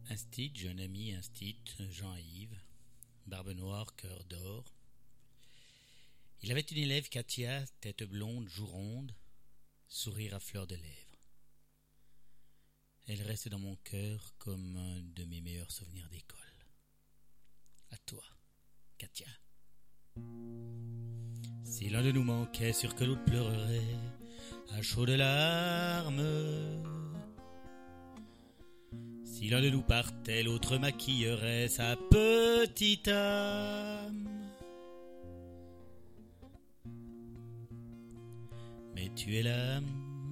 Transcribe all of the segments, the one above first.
Instit, jeune ami, Instit, Jean-Yves, barbe noire, cœur d'or. Il avait une élève, Katia, tête blonde, joue ronde, sourire à fleur de lèvres. Elle reste dans mon cœur comme un de mes meilleurs souvenirs d'école. À toi, Katia. Si l'un de nous manquait, sûr que l'autre pleurerait à chaudes larmes. Si l'un de nous partait, l'autre maquillerait sa petite âme. Mais tu es là,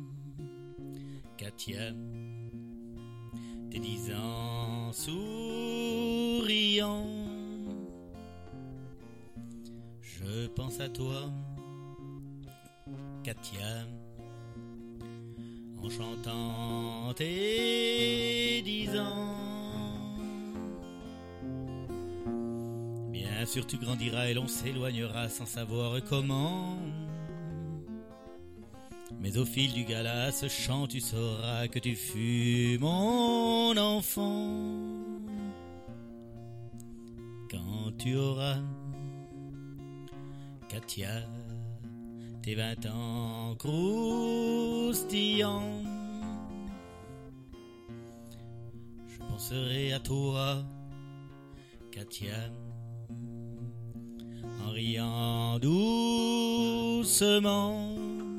Katia, tes 10 ans souriant. Je pense à toi, Katia, en chantant tes 10 ans. Bien sûr tu grandiras et l'on s'éloignera sans savoir comment. Mais au fil du gala, ce chant tu sauras que tu fus mon enfant. Quand tu auras, Katia, tes 20 ans croustillants, je penserai à toi, Katia, en riant doucement,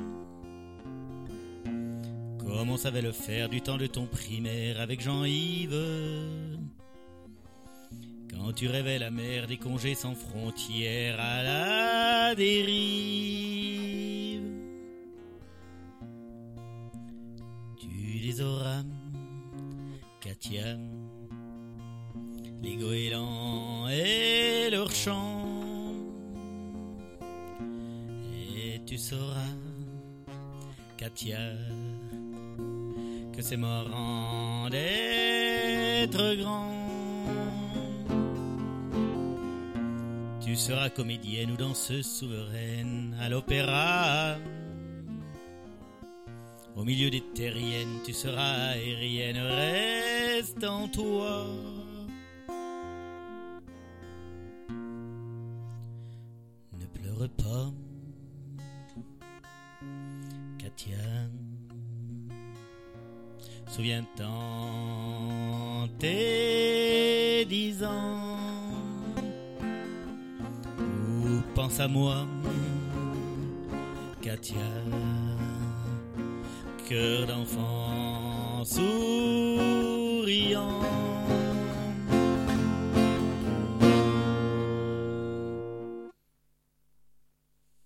comme on savait le faire du temps de ton primaire avec Jean-Yves. Quand tu rêvais la mer, des congés sans frontières à la dérive. Tu les auras, Katia, les goélands et leurs chants. Et tu sauras, Katia, que c'est marrant d'être grand. Tu seras comédienne ou danseuse souveraine à l'opéra. Au milieu des terriennes, tu seras aérienne, reste en toi. Ne pleure pas, Katia. Souviens-t'en tes 10 ans. Ou pense à moi, Katia, cœur d'enfant souriant.